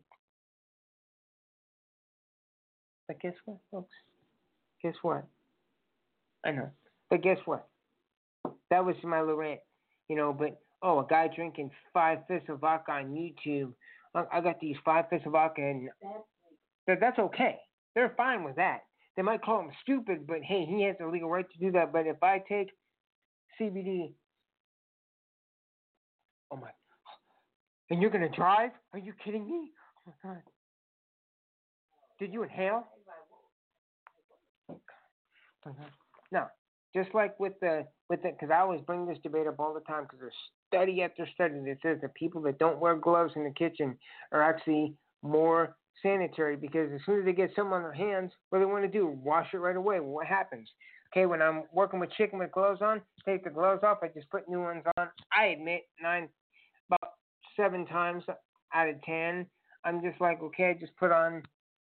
But guess what, folks? Guess what? I know. But guess what? That was my little rant. You know, but, oh, a guy drinking five fifths of vodka on YouTube. I, I got these five fifths of vodka, and that, that's okay. They're fine with that. They might call him stupid, but hey, he has the legal right to do that. But if I take C B D, oh my, and you're going to drive? Are you kidding me? Oh my God. Did you inhale? No, just like with the with it, because I always bring this debate up all the time, because there's study after study that says that people that don't wear gloves in the kitchen are actually more sanitary, because as soon as they get something on their hands, what do they want to do? Wash it right away. Well, what happens? Okay, when I'm working with chicken with gloves on, take the gloves off. I just put new ones on. I admit nine, about seven times out of ten, I'm just like, okay, I just put on.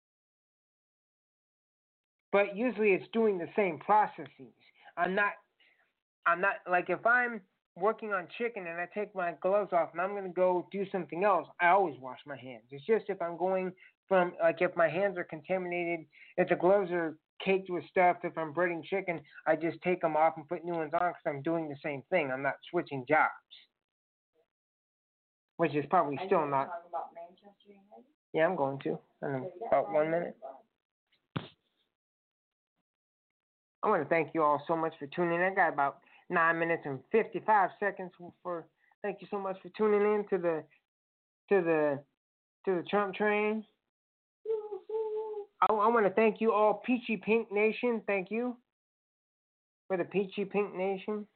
But usually it's doing the same processes. I'm not, I'm not, like if I'm working on chicken and I take my gloves off and I'm going to go do something else, I always wash my hands. It's just if I'm going from, like if my hands are contaminated, if the gloves are caked with stuff, if I'm breading chicken, I just take them off and put new ones on because I'm doing the same thing. I'm not switching jobs. Which is probably And still you're not. talking about Manchester United? Yeah, I'm going to. In about one minute. I want to thank you all so much for tuning in. I got about nine minutes and fifty-five seconds for. Thank you so much for tuning in to the to the to the Trump train. I, I want to thank you all, Peachy Pink Nation. Thank you for the Peachy Pink Nation.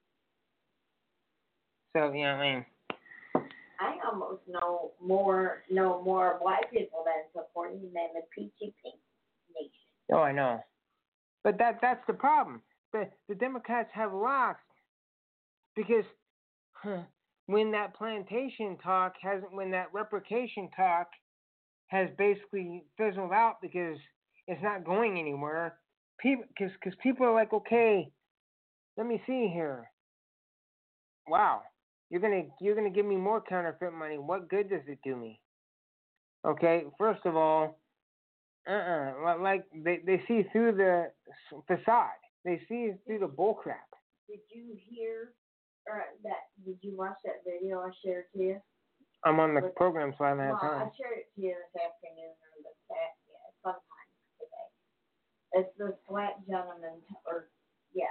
So, you know what I mean? I almost know more know more white people that support him than the Peachy Pink Nation. Oh, I know. But that that's the problem. The, the Democrats have lost because huh, when that plantation talk hasn't, when that replication talk has basically fizzled out because it's not going anywhere, people, because because people are like, okay, let me see here. Wow, you're gonna you're gonna give me more counterfeit money. What good does it do me? Okay, first of all, uh-uh, like they they see through the facade. They see through the bullcrap. Did you hear or that? Did you watch that video I shared to you? I'm on the With, program, so I haven't had well, time. I shared it to you this afternoon or this past, yeah, sometime today. It's this black gentleman, or yeah,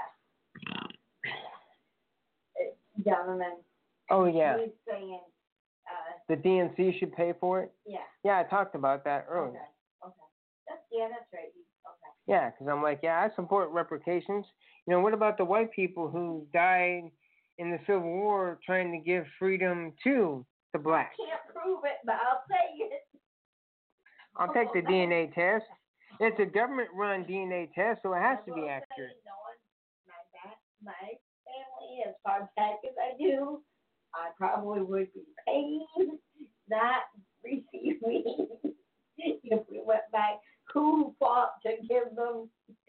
it's gentleman. Oh yeah. He's saying, uh, the D N C should pay for it. yeah. Yeah, I talked about that earlier. Okay. Okay. That's yeah, that's right. Okay. Yeah, because I'm like, yeah, I support replications. You know, what about the white people who died in the Civil War trying to give freedom to the blacks? I can't prove it, but I'll say it. I'll take the D N A test. It's a government-run D N A test, so it has to be accurate. Knowing my back, my family, as far back as I do, I probably would be paying, not receiving. If we went back, who fought to give them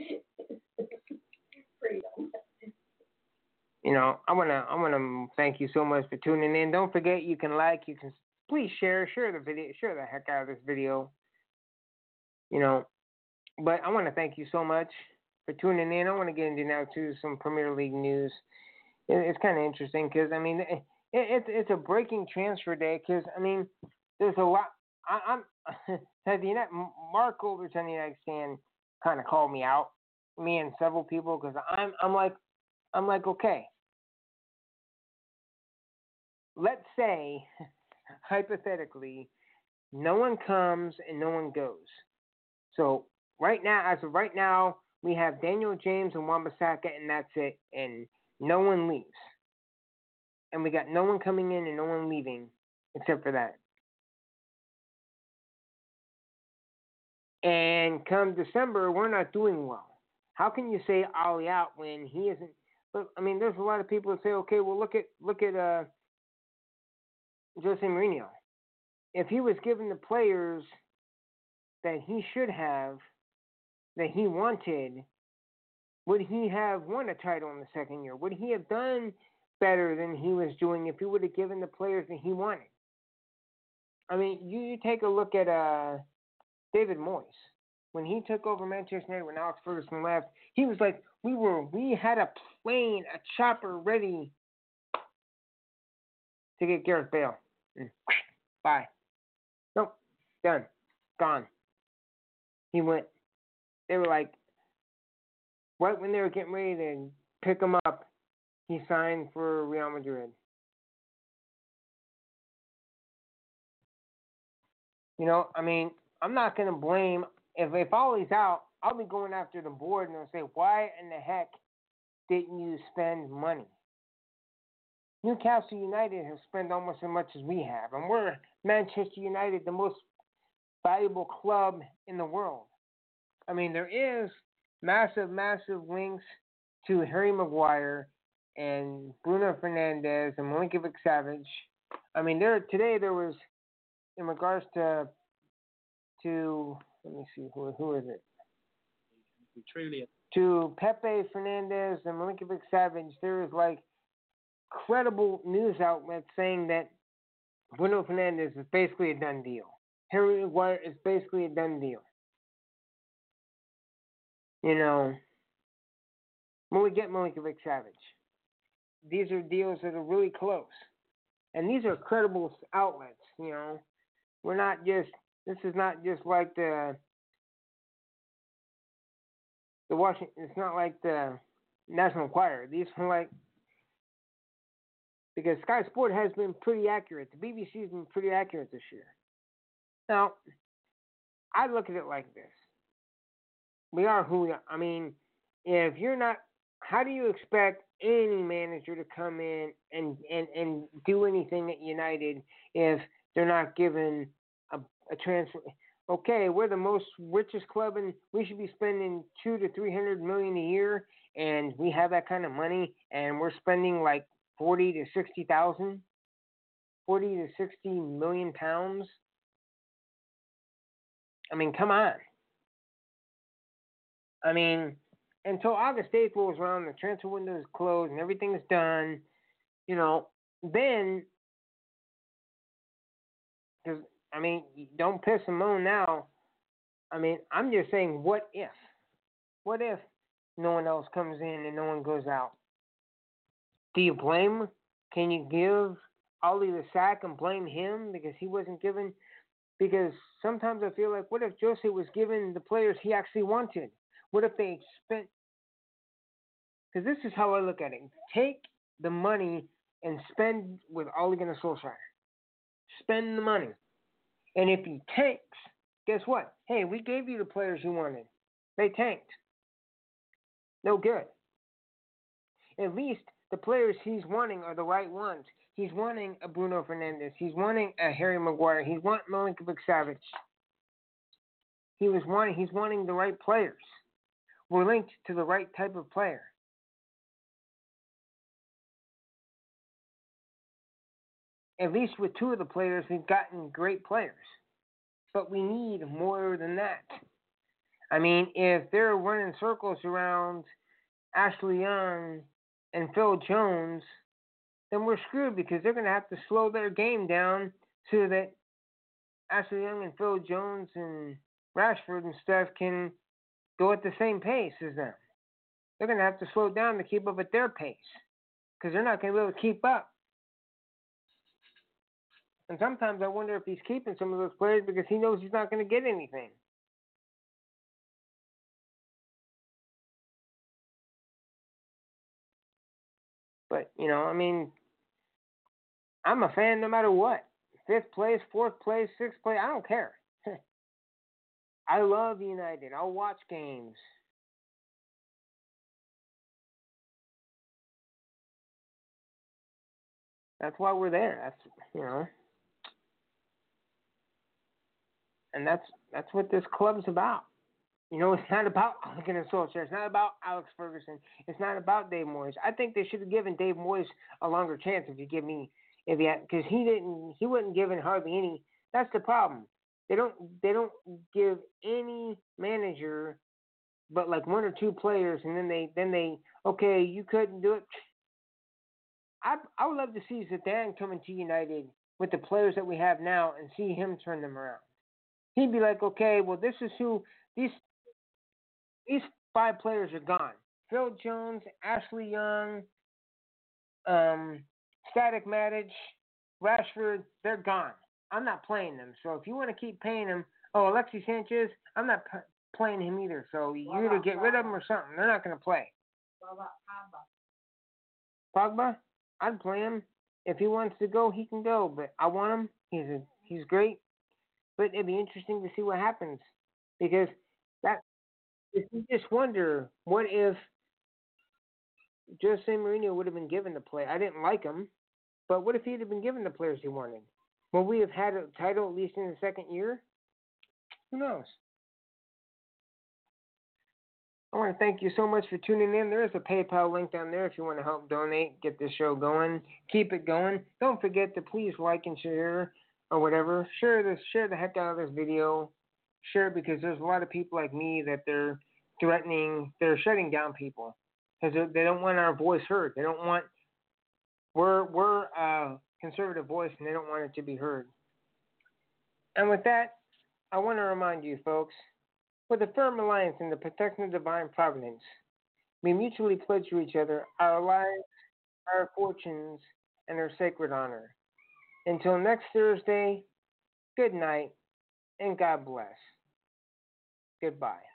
freedom? You know, I wanna, I wanna thank you so much for tuning in. Don't forget, you can like, you can please share, share the video, share the heck out of this video. You know, but I want to thank you so much for tuning in. I want to get into now to some Premier League news. It, it's kind of interesting because I mean, it, it, it's a breaking transfer day because I mean, there's a lot. I, I'm the United, Mark Goldrich on the United Stand kind of called me out, me and several people, because I'm I'm like I'm like okay. Let's say hypothetically, no one comes and no one goes. So right now, as of right now, we have Daniel James and Wan-Bissaka, and that's it, and no one leaves. And we got no one coming in and no one leaving, except for that. And come December, we're not doing well. How can you say Ollie out when he isn't? But I mean, there's a lot of people that say, okay, well, look at look at uh, Jose Mourinho. If he was given the players that he should have, that he wanted, would he have won a title in the second year? Would he have done better than he was doing if he would have given the players that he wanted? I mean, you, you take a look at uh, David Moyes. When he took over Manchester United, when Alex Ferguson left, he was like, we were, we had a plane, a chopper ready to get Gareth Bale. And bye. Nope, done, gone. He went. They were like, right when they were getting ready to pick him up, he signed for Real Madrid. You know, I mean, I'm not going to blame, if, if Ollie's out, I'll be going after the board and they'll say, why in the heck didn't you spend money? Newcastle United has spent almost as much as we have, and we're Manchester United, the most valuable club in the world. I mean, there is massive, massive links to Harry Maguire and Bruno Fernandes and Milinkovic-Savic. I mean, there today there was, in regards to, to let me see, who who is it? Truly. To Pepe Fernandez and Milinkovic-Savic, there is like credible news outlets saying that Bruno Fernandes is basically a done deal. Harry Maguire is basically a done deal. You know, when we get Milinkovic-Savic, these are deals that are really close. And these are credible outlets, you know. We're not just, this is not just like the the Washington. It's not like the National Enquirer. These are like because Sky Sport has been pretty accurate. The B B C has been pretty accurate this year. Now, I look at it like this: we are who we are. I mean, if you're not, how do you expect any manager to come in and and and do anything at United if they're not given a, a transfer? Okay, we're the most richest club, and we should be spending two to three hundred million a year, and we have that kind of money, and we're spending like forty to sixty thousand, forty to sixty million pounds. I mean, come on. I mean, until August eighth rolls around, the transfer window is closed, and everything's done. You know, then, because I mean, don't piss and moan now. I mean, I'm just saying, what if? What if no one else comes in and no one goes out? Do you blame? Can you give Ollie the sack and blame him because he wasn't given? Because sometimes I feel like, what if Jose was given the players he actually wanted? What if they spent? Because this is how I look at it. Take the money and spend with Ole Gunnar Solskjaer. Spend the money. And if he tanks, guess what? Hey, we gave you the players you wanted. They tanked. No good. At least the players he's wanting are the right ones. He's wanting a Bruno Fernandes. He's wanting a Harry Maguire. He's wanting Milinkovic Savic. He was wanting. He's wanting the right players. We're linked to the right type of player. At least with two of the players, we've gotten great players. But we need more than that. I mean, if they're running circles around Ashley Young and Phil Jones, then we're screwed because they're going to have to slow their game down so that Ashley Young and Phil Jones and Rashford and stuff can go at the same pace as them. They're going to have to slow down to keep up at their pace because they're not going to be able to keep up. And sometimes I wonder if he's keeping some of those players because he knows he's not going to get anything. But, you know, I mean, I'm a fan no matter what. Fifth place, fourth place, sixth place, I don't care. I love United. I'll watch games. That's why we're there. That's, you know. And that's that's what this club's about. You know, it's not about Ole Gunnar Solskjaer. It's not about Alex Ferguson. It's not about Dave Moyes. I think they should have given Dave Moyes a longer chance. If you give me, if he because he didn't, he wasn't given hardly any. That's the problem. They don't they don't give any manager, but like one or two players, and then they then they okay, you couldn't do it. I I would love to see Zidane coming to United with the players that we have now and see him turn them around. He'd be like, okay, well, this is who these these five players are gone. Phil Jones, Ashley Young, um, Static Matic, Rashford, they're gone. I'm not playing them. So if you want to keep paying them, oh, Alexis Sanchez, I'm not p- playing him either. So you either get rid of them or something. They're not going to play. What about Pogba? Pogba, I'd play him. If he wants to go, he can go. But I want him. He's a, he's great. But it'd be interesting to see what happens because that if you just wonder what if Jose Mourinho would have been given the play. I didn't like him, but what if he'd have been given the players he wanted? Will we have had a title at least in the second year? Who knows? I want to thank you so much for tuning in. There is a PayPal link down there if you want to help donate, get this show going, keep it going. Don't forget to please like and share or whatever. Share this, share the heck out of this video. Share it because there's a lot of people like me that they're threatening, they're shutting down people because they don't want our voice heard. They don't want, we're, we're a conservative voice and they don't want it to be heard. And with that, I want to remind you folks, with a firm alliance in the protection of divine providence, we mutually pledge to each other our lives, our fortunes, and our sacred honor. Until next Thursday, good night, and God bless. Goodbye.